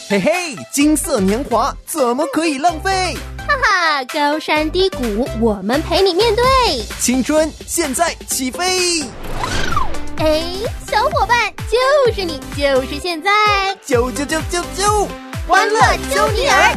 嘿嘿，金色年华怎么可以浪费？ 哈哈，高山低谷，我们陪你面对。 青春现在起飞！ 哎，小伙伴，就是你，就是现在， 啾！ 欢乐揪你耳！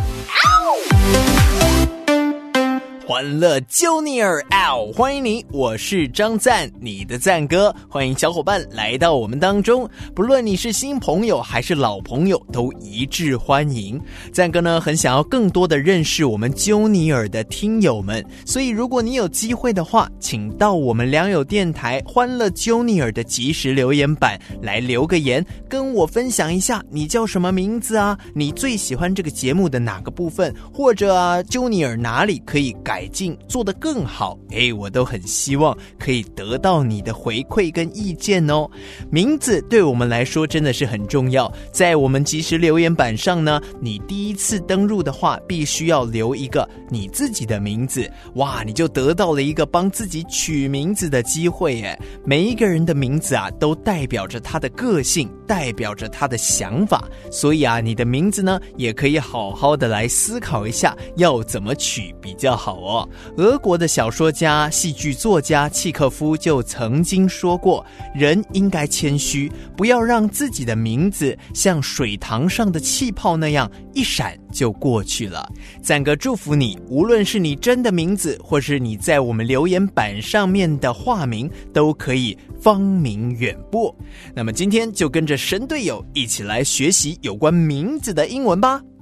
欢乐揪你耳嗷！欢迎你，我是张赞，你的赞哥。欢迎小伙伴来到我们当中，不论你是新朋友还是老朋友，都一致欢迎。赞哥呢，很想要更多的认识我们揪你耳的听友们，所以如果你有机会的话，请到我们良友电台欢乐揪你耳的即时留言板来留个言，跟我分享一下你叫什么名字啊？你最喜欢这个节目的哪个部分？或者啊，揪你耳哪里可以改进做得更好，我都很希望可以得到你的回馈跟意见哦。名字对我们来说真的是很重要，在我们即时留言板上呢，你第一次登入的话，必须要留一个你自己的名字，哇，你就得到了一个帮自己取名字的机会耶。每一个人的名字啊，都代表着他的个性，代表着他的想法，所以啊，你的名字呢，也可以好好的来思考一下，要怎么取比较好哦。俄国的小说家、戏剧作家契诃夫就曾经说过，人应该谦虚，不要让自己的名字像水塘上的气泡那样一闪就过去了。赞哥祝福你，无论是你真的名字，或是你在我们留言板上面的化名，都可以芳名远播。那么今天就跟着神队友一起来学习有关名字的英文吧。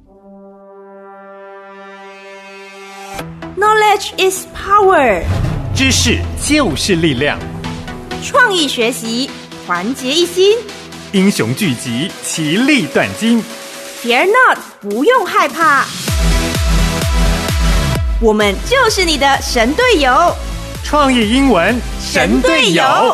Knowledge is power. 知识就是力量。 创意学习，团结一心。 英雄聚集，其利断金。 Fear not， 不用害怕。我们就是你的神队友。 创意英文神队友。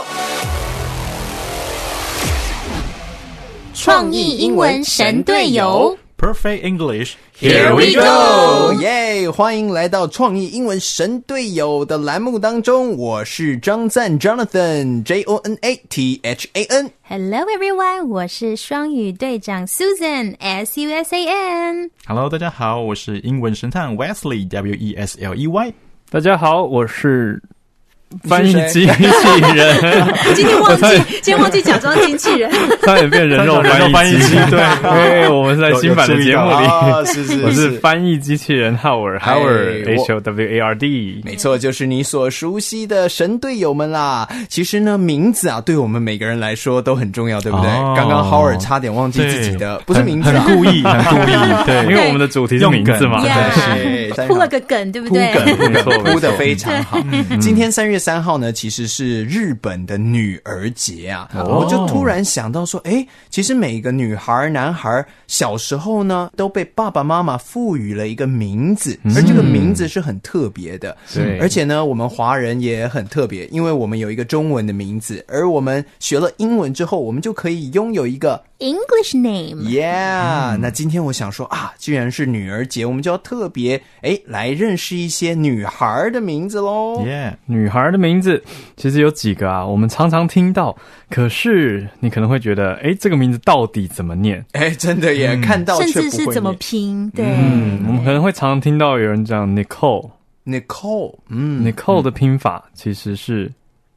创意英文神队友。 Perfect English, Here we go！ 耶！欢迎来到创意英文神队友的栏目当中，我是张赞 Jonathan Jonathan。 Hello everyone， 我是双语队长 Susan SUSAN。 Hello， 大家好，我是英文神探 Wesley WESLEY。 大家好，我是翻译机器人。 今天忘记假装机器人， 差点变人肉翻译机。对，我们是在新版的节目里。 是我是翻译机器人 Howard HOWARD。 没错，就是你所熟悉的神队友们啦。其实呢，名字啊，对我们每个人来说都很重要，对不对？刚刚 Howard 差点忘记自己的，不是名字， 很故意。对，因为我们的主题是名字嘛。 对，铺了个梗，对不对？ 铺得非常好。今天3月3号呢，其实是日本的女儿节啊。我就突然想到说，其实每个女孩、男孩小时候呢，都被爸爸妈妈赋予了一个名字，而这个名字是很特别的。而且呢，我们华人也很特别，因为我们有一个中文的名字，而我们学了英文之后，我们就可以拥有一个 English name. Yeah， 那今天我想说啊，既然是女儿节，我们就要特别来认识一些女孩的名字咯。 女孩的名字其实有几个啊，我们常常听到，可是你可能会觉得，这个名字到底怎么念？ 真的耶，看到却不会念， 甚至是怎么拼？对， 我们可能会常常听到有人讲 Nicole。Nicole 的拼法其实是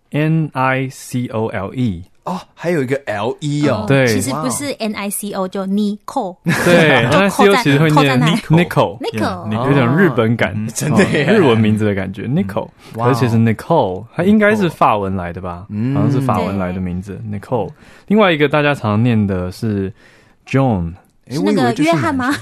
NICOLE。 还有一个 LE 哦。 对， 其实不是 NICO 就 Nicole。 对，NICO 其实会念 Nicole， 有点日本感， 真的耶， 日文名字的感觉 Nicole。而且是 Nicole， 它应该是法文来的吧？好像是法文来的名字 Nicole。另外一个大家常念的是 John。 是那个约翰吗？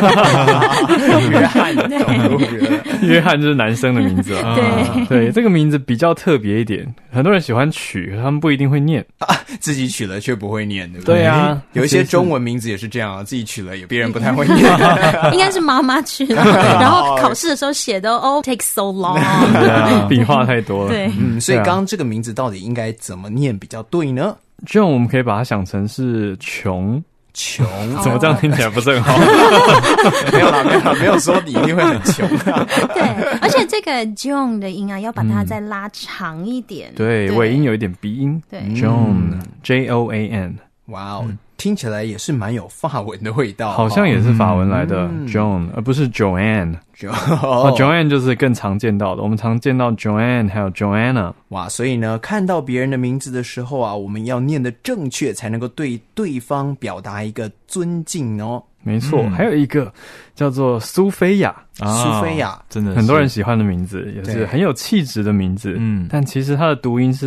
约翰就是男生的名字啊。对，这个名字比较特别一点，很多人喜欢取，他们不一定会念自己取了却不会念，对不对？ 对啊， 有一些中文名字也是这样啊，自己取了别人不太会念。 应该是妈妈取了，然后考试的时候写的take so long， 笔画太多了。 对， 所以刚刚这个名字到底应该怎么念比较对呢？ 这样我们可以把它想成是穷，怎么这样听起来不是很好？ 没有说你一定会很穷啊。 对，而且这个 John 的音啊，要把它再拉长一点。 对，尾音有一点鼻音。 对 ，John Joan。 哇哦，听起来也是蛮有法文的味道， 好像也是法文来的 Joan， 而不是 Joanne。Joanne 就是更常见到的，我们常见到 Joanne 还有 Joanna。 哇，所以呢，看到别人的名字的时候啊，我们要念得正确，才能够对对方表达一个尊敬哦。 没错，还有一个叫做苏菲亚， 苏菲亚真的很多人喜欢的名字，也是很有气质的名字。但其实它的读音是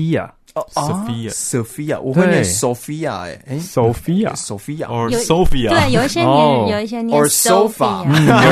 Sophia。Sophia， 我会念 Sophia， Sophia or Sophia， 对，有一些念 or Sofa，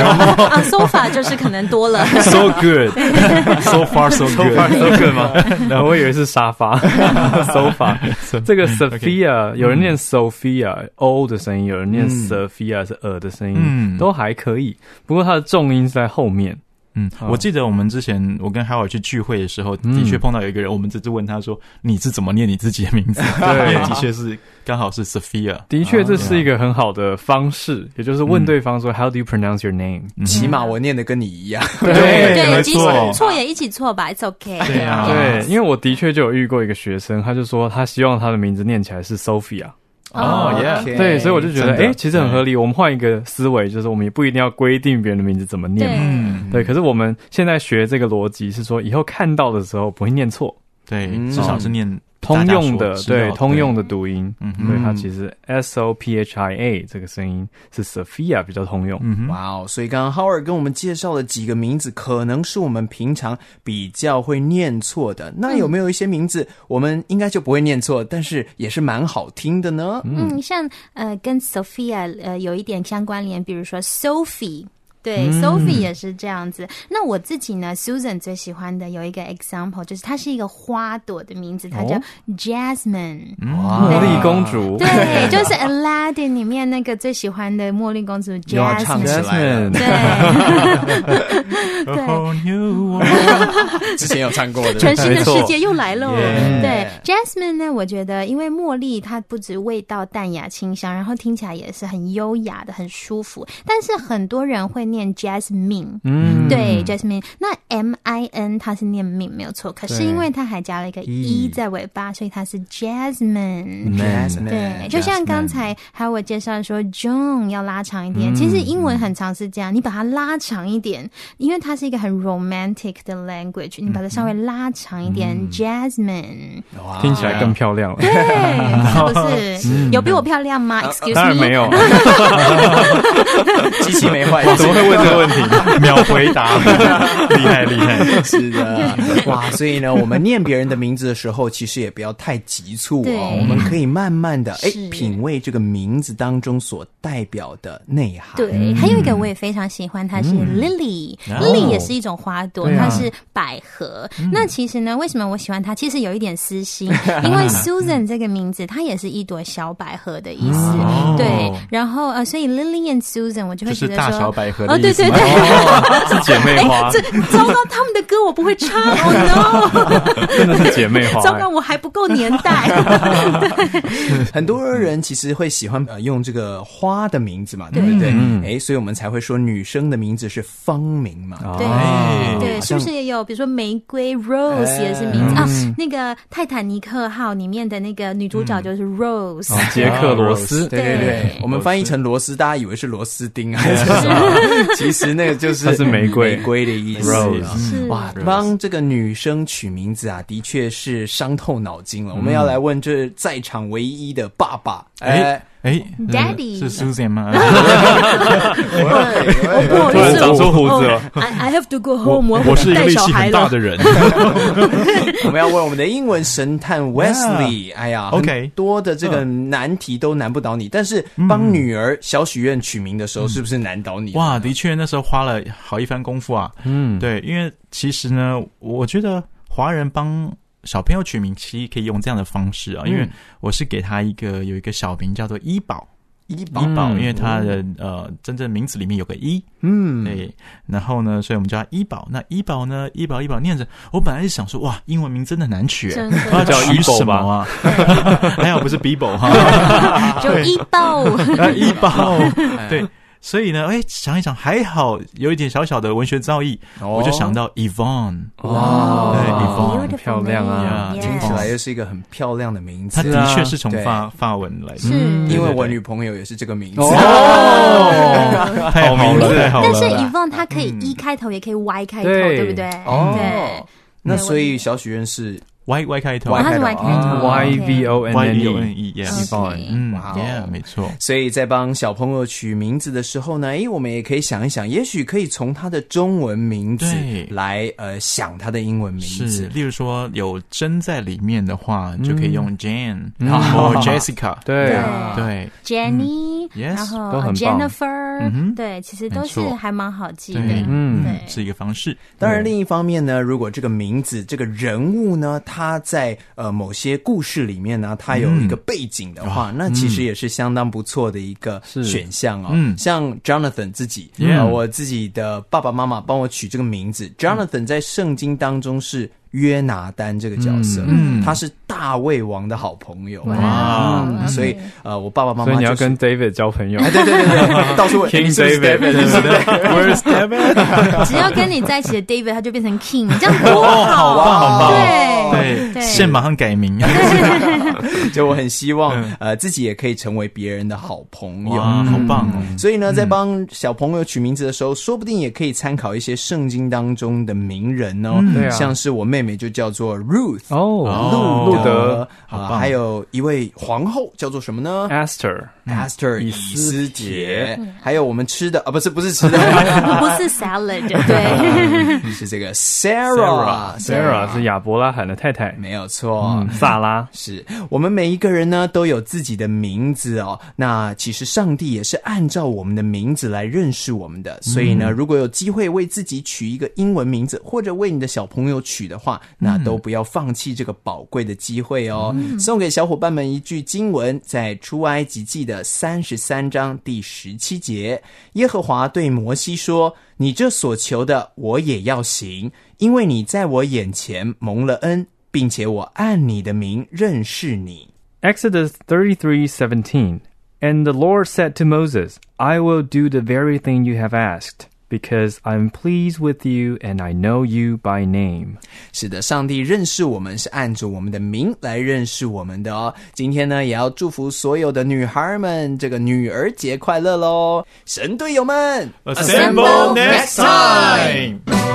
Sofa 就是可能多了。 So good， so far so good 吗？然后我以为是沙发，Sofa。这个 Sophia 有人念 Sophia O 的声音，有人念 Sophia 是的声音，都还可以。不过它的重音是在后面。 我记得我们之前我跟 Howard 去聚会的时候，的确碰到有一个人，我们只是问他说你是怎么念你自己的名字？对，的确是刚好是 Sophia。的确这是一个很好的方式，也就是问对方说 How do you pronounce your name？ 起码我念的跟你一样。 对，即使错也一起错吧 ，It's OK。 对啊，对，因为我的确就有遇过一个学生，他就说他希望他的名字念起来是 Sophia。对，所以我就觉得其实很合理。我们换一个思维，就是我们也不一定要规定别人的名字怎么念嘛。对，可是我们现在学这个逻辑是说，以后看到的时候不会念错。 对，至少是念通用的，对，通用的读音。所以它其实 Sophia 这个声音是 Sophia 比较通用。 哇哦，所以刚刚 Howard 跟我们介绍了几个名字，可能是我们平常比较会念错的。那有没有一些名字我们应该就不会念错，但是也是蛮好听的呢？ 像跟 Sophia 有一点相关联，比如说 Sophie。对，Sophie 也是这样子。那我自己呢 ，Susan 最喜欢的有一个 example， 就是它是一个花朵的名字，它叫 Jasmine， 茉莉公主。 对，就是 Aladdin 里面那个最喜欢的茉莉公主 Jasmine。 唱起来了， 对， 之前有唱过的， 全新的世界又来了。对 ，Jasmine 呢，我觉得因为茉莉它不止味道淡雅清香，然后听起来也是很优雅的，很舒服。但是很多人会念 Jasmine， 对 Jasmine， 那 MIN 它是念 min 没有错，可是因为它还加了一个 E 在尾巴，所以它是 Jasmine。对，就像刚才还有我介绍说 Joan 要拉长一点，其实英文很常是这样，你把它拉长一点，因为它是一个很 romantic 的 language， 你把它稍微拉长一点 Jasmine， 听起来更漂亮了。 对，是不是？有比我漂亮吗 ？Excuse me， 当然没有， 机器没坏。 怎么会问这个问题？ 秒回答，厉害厉害。 是的，哇！所以呢，我们念别人的名字的时候，其实也不要太急促哦，我们可以慢慢的品味这个名字当中所代表的内涵。 对，还有一个我也非常喜欢，它是 Lily，Lily 也是一种花朵，它是百合。那其实呢，为什么我喜欢它？其实有一点私心，因为 Susan 这个名字，它也是一朵小百合的意思。对，然后所以 Lily and Susan 我就会觉得说， 大小百合的意思吗？ 是姐妹花。 糟糕，他们的歌我不会唱哦 no， 真的是姐妹花。 糟糕，我还不够年代。 很多人其实会喜欢用这个花的名字嘛，对不对？所以我们才会说女生的名字是芳名嘛。对，是不是也有比如说玫瑰 Rose 也是名字啊？那个泰坦尼克号里面的那个女主角就是 Rose， 杰克罗斯。 对，我们翻译成螺丝，大家以为是螺丝钉还是什么？其实那个就是它是玫瑰的意思。哇，帮这个女生取名字啊，的确是伤透脑筋了。我们要来问这在场唯一的爸爸 ，Daddy 是 Susan 吗？ 突然长出胡子了。 I have to go home， 我是一个力气很大的人。 我们要问我们的英文神探 Wesley， 哎呀，很多的这个难题都难不倒你，但是帮女儿小许愿取名的时候，是不是难倒你？ 哇，的确那时候花了好一番功夫啊。对，因为其实呢，我觉得华人帮小朋友取名其实可以用这样的方式啊，因为我是给他有一个小名叫做一宝，因为他的真正名字里面有个一，对，然后呢，所以我们叫他一宝。那一宝呢，一宝念着，我本来是想说，哇，英文名真的难取，要叫取什么啊？还好不是 Bibo 哈， 就一宝， 一宝，对。 所以呢，想一想，还好有一点小小的文学造诣，我就想到 Yvonne。 哇， 对 ，Yvonne 漂亮啊， 听起来又是一个很漂亮的名字。 它的确是从法文来的， 是因为我女朋友也是这个名字。 太好名字太好了。 但是 Yvonne 它可以 E 开头，也可以 Y 开头，对不对？对。 那所以小许愿是 Y 开头， 它是 Y 开头 ，YVONNE， 没错。 所以在帮小朋友取名字的时候呢，我们也可以想一想，也许可以从他的中文名字来想他的英文名字。 是，例如说有真在里面的话，就可以用 Jane 或 Jessica。 对 ，Jenny，然后 Jennifer，对，其实都是还蛮好记的。对， 是一个方式。 当然，另一方面呢，如果这个名字、这个人物呢，他在某些故事里面呢，他有一个背景的话，那其实也是相当不错的一个选项哦。像 Jonathan 自己，我自己的爸爸妈妈帮我取这个名字，Jonathan 在圣经当中是约拿丹这个角色，他是大卫王的好朋友。哇，所以我爸爸妈妈， 所以你要跟 David 交朋友。 对，到处问 King David，Where's David？ 只要跟你在一起的 David， 他就变成 King， 这样多好啊！ 好棒， 对， 现在马上改名。 就我很希望自己也可以成为别人的好朋友。 好棒哦！ 所以呢，在帮小朋友取名字的时候，说不定也可以参考一些圣经当中的名人哦，像是我妹妹就叫做 Ruth 路德，还有一位皇后叫做什么呢 ？Esther 以斯帖，还有我们吃的不是吃的， 不是 salad， 对， 是这个 Sarah 是亚伯拉罕的太太， 没有错， 萨拉。 是我们每一个人呢都有自己的名字哦，那其实上帝也是按照我们的名字来认识我们的，所以呢，如果有机会为自己取一个英文名字，或者为你的小朋友取的话，那都不要放弃这个宝贵的机会哦。送给小伙伴们一句经文，在出埃及记的33章第17节，耶和华对摩西说，你这所求的我也要行，因为你在我眼前蒙了恩，并且我按你的名认识你。 Exodus 33:17 And the Lord said to Moses, I will do the very thing you have asked, because I'm pleased with you and I know you by name. 是的，上帝认识我们是按着我们的名来认识我们的哦。今天呢，也要祝福所有的女孩们，这个女儿节快乐咯！神队友们 ，Assemble next time！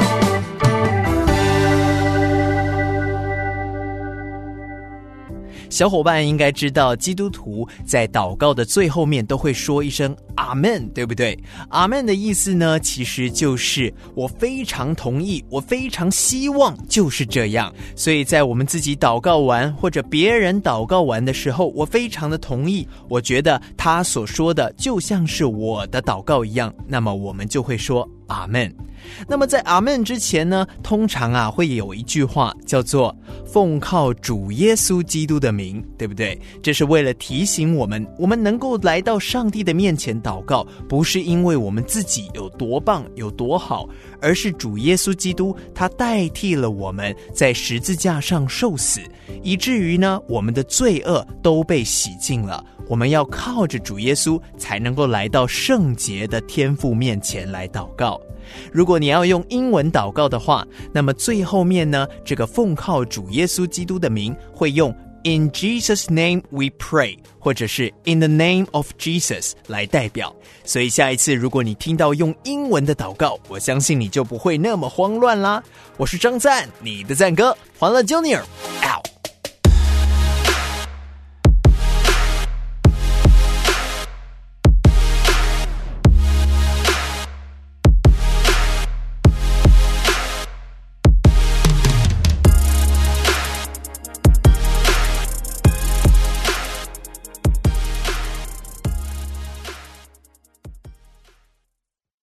小伙伴应该知道，基督徒在祷告的最后面都会说一声阿们，对不对？阿们的意思呢，其实就是我非常同意，我非常希望就是这样。所以在我们自己祷告完或者别人祷告完的时候，我非常的同意，我觉得他所说的就像是我的祷告一样，那么我们就会说阿们。那么在阿们之前呢，通常会有一句话叫做奉靠主耶稣基督的名，对不对？这是为了提醒我们能够来到上帝的面前祷告，不是因为我们自己有多棒有多好，而是主耶稣基督他代替了我们在十字架上受死，以至于呢我们的罪恶都被洗净了。我们要靠着主耶稣才能够来到圣洁的天父面前来祷告。如果你要用英文祷告的话，那么最后面呢，这个奉靠主耶稣基督的名会用 In Jesus' name we pray， 或者是 In the name of Jesus 来代表。所以下一次如果你听到用英文的祷告，我相信你就不会那么慌乱啦。我是张赞，你的赞哥，欢乐 Junior out。